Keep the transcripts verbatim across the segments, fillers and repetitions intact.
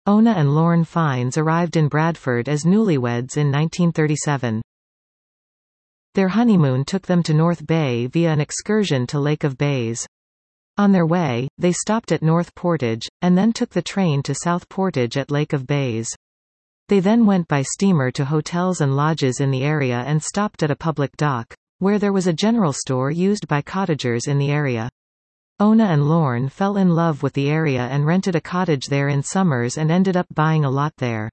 Ona and Lorne Fiennes arrived in Bradford as newlyweds in nineteen thirty-seven. Their honeymoon took them to North Bay via an excursion to Lake of Bays. On their way, they stopped at North Portage, and then took the train to South Portage at Lake of Bays. They then went by steamer to hotels and lodges in the area and stopped at a public dock, where there was a general store used by cottagers in the area. Ona and Lorne fell in love with the area and rented a cottage there in summers and ended up buying a lot there.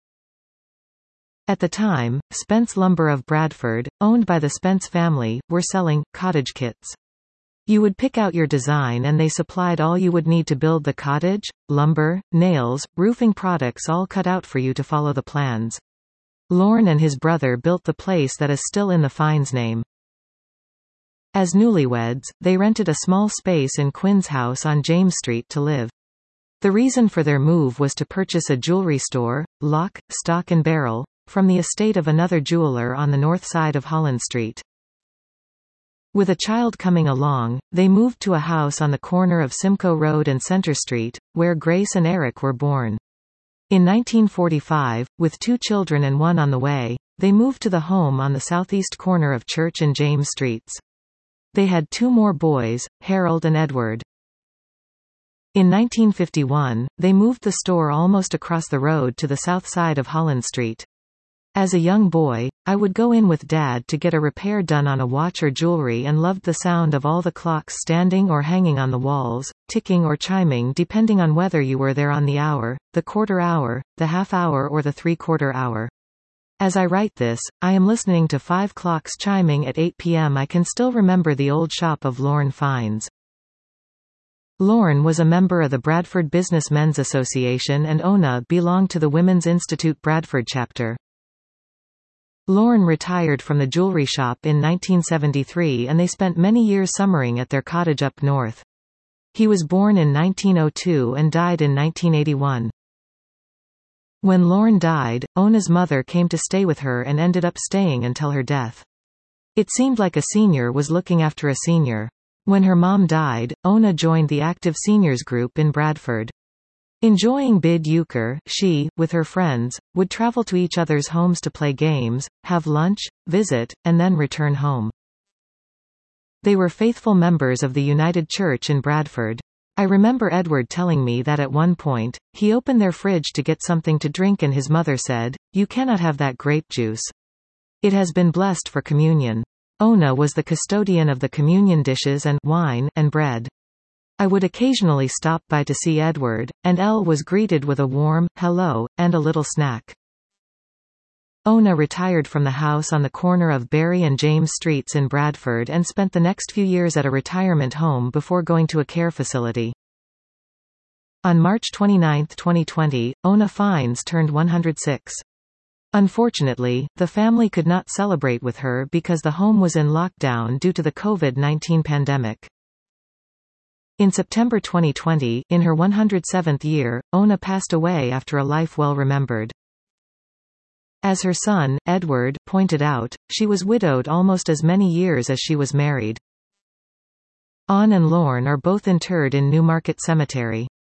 At the time, Spence Lumber of Bradford, owned by the Spence family, were selling cottage kits. You would pick out your design and they supplied all you would need to build the cottage: lumber, nails, roofing products all cut out for you to follow the plans. Lorne and his brother built the place that is still in the Fiennes name. As newlyweds, they rented a small space in Quinn's house on James Street to live. The reason for their move was to purchase a jewelry store, lock, stock and barrel, from the estate of another jeweler on the north side of Holland Street. With a child coming along, they moved to a house on the corner of Simcoe Road and Centre Street, where Grace and Eric were born. In nineteen forty-five, with two children and one on the way, they moved to the home on the southeast corner of Church and James Streets. They had two more boys, Harold and Edward. In nineteen fifty-one, they moved the store almost across the road to the south side of Holland Street. As a young boy, I would go in with Dad to get a repair done on a watch or jewelry and loved the sound of all the clocks standing or hanging on the walls, ticking or chiming depending on whether you were there on the hour, the quarter hour, the half hour or the three-quarter hour. As I write this, I am listening to five clocks chiming at eight p m I can still remember the old shop of Lorne Fiennes. Lorne was a member of the Bradford Business Men's Association and Ona belonged to the Women's Institute Bradford chapter. Lorne retired from the jewelry shop in nineteen seventy-three and they spent many years summering at their cottage up north. He was born in nineteen oh two and died in nineteen eighty-one. When Lorne died, Ona's mother came to stay with her and ended up staying until her death. It seemed like a senior was looking after a senior. When her mom died, Ona joined the active seniors group in Bradford. Enjoying bid euchre, she, with her friends, would travel to each other's homes to play games, have lunch, visit, and then return home. They were faithful members of the United Church in Bradford. I remember Edward telling me that at one point, he opened their fridge to get something to drink and his mother said, "You cannot have that grape juice. It has been blessed for communion." Ona was the custodian of the communion dishes and wine and bread. I would occasionally stop by to see Edward, and Elle was greeted with a warm, hello, and a little snack. Ona retired from the house on the corner of Barry and James Streets in Bradford and spent the next few years at a retirement home before going to a care facility. On March twenty-ninth twenty twenty, Ona Fiennes turned one hundred six. Unfortunately, the family could not celebrate with her because the home was in lockdown due to the COVID nineteen pandemic. In September twenty twenty, in her one hundred seventh year, Ona passed away after a life well remembered. As her son, Edward, pointed out, she was widowed almost as many years as she was married. Ona and Lorne are both interred in Newmarket Cemetery.